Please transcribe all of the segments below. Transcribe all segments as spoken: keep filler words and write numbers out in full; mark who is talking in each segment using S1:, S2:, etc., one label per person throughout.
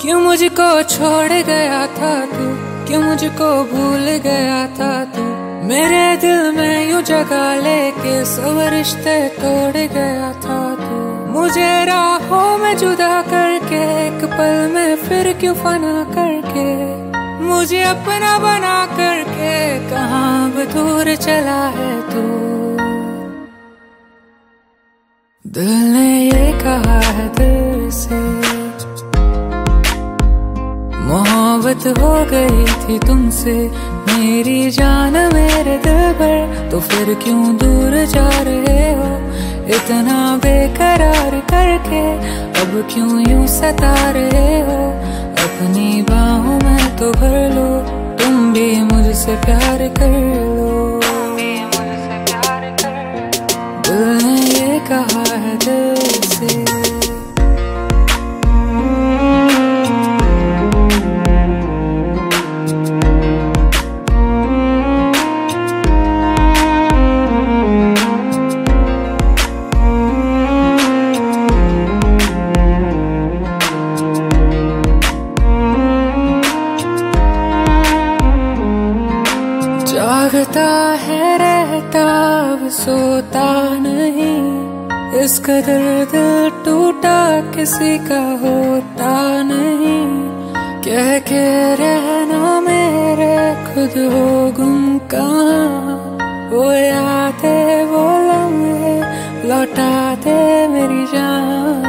S1: क्यों मुझको छोड़ गया था तू, क्यों मुझको भूल गया था तू, मेरे दिल में यूं जगह लेके सब रिश्ते तोड़ गया था तू। मुझे राहों में जुदा करके एक पल में फिर क्यों फना करके, मुझे अपना बना करके कहाँ भी दूर चला है तू। दिल ने ये कहा है दिल से, मोहब्बत हो गई थी तुमसे मेरी जान मेरे दिल पर, तो फिर क्यों दूर जा रहे हो इतना बेकरार करके, अब क्यों यूं सता रहे हो, अपनी बाहों में तो भर लो, तुम भी मुझसे प्यार कर लो। दिल ने ये कहा है दिल से, जागता है रहता अब सोता नहीं, इस कदर दिल टूटा किसी का होता नहीं, कह के रहना मेरे खुद हो गुम कहाँ, वो यादें वो लम्हे लौटा दे मेरी जान।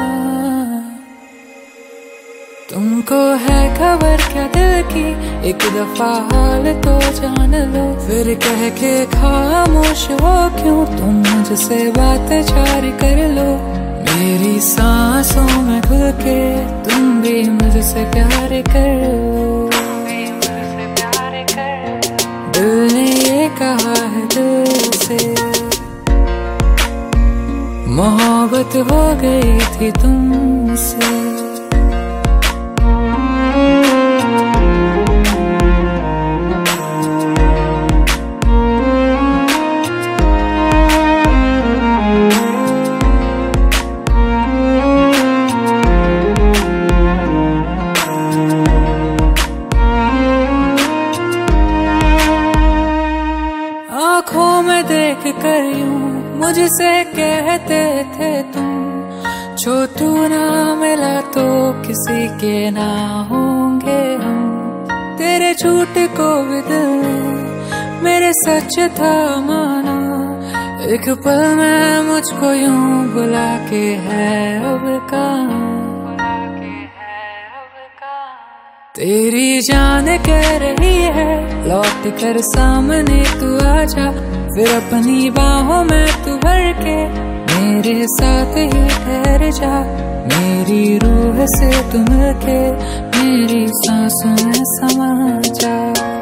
S1: तुमको है खबर क्या दिल की, एक दफा हाल तो जान लो, फिर कह के खामोश हो क्यों तुम मुझसे बात जारी कर लो, मेरी सांसों में घुल के तुम भी मुझसे प्यार कर लो। दिल ने ये कहा है दिल से, मोहब्बत हो गई थी तुमसे। आँखों में देख कर यूं मुझसे कहते थे तुम, जो तू ना मिला तो किसी के ना होंगे हम, तेरे झूठ को भी दिल ने मेरे सच था माना, एक पल में मुझको यूं बुला के है अब कहाँ, तेरी जान कह रही है लौट कर सामने तू आजा, फिर अपनी बाहों में तू भर के मेरे साथ ही ठहर जा, मेरी रूह से तू मिलके मेरी सांसों में समा जा।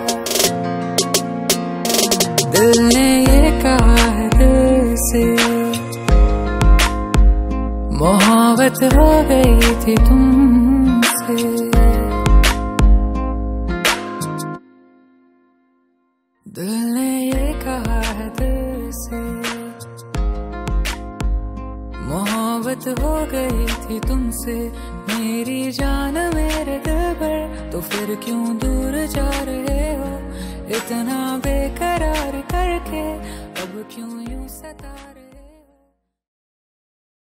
S1: दिल ने ये कहा है दिल से, मोहब्बत हो गई थी तुमसे। दिल ने ये कहा है दिल से, मोहब्बत हो गई थी तुमसे मेरी जान मेरे दिल पर, तो फिर क्यों दूर जा रहे हो इतना बेकरार करके, अब क्यों यूं सता